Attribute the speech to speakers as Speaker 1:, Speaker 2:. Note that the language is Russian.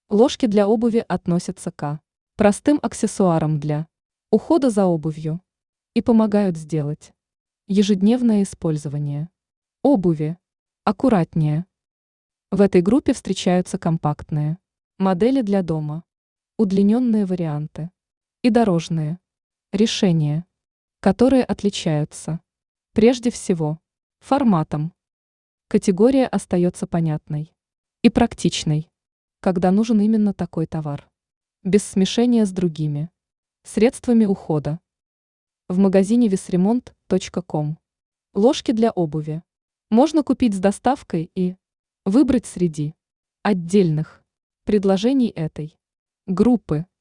Speaker 1: Ложки для обуви относятся к простым аксессуарам для ухода за обувью и помогают сделать ежедневное использование обуви аккуратнее. В этой группе встречаются компактные модели для дома, удлиненные варианты и дорожные решения, которые отличаются прежде всего форматом. Категория остается понятной и практичной, когда нужен именно такой товар, без смешения с другими средствами ухода. В магазине весремонт.ком ложки для обуви можно купить с доставкой и выбрать среди отдельных предложений этой группы.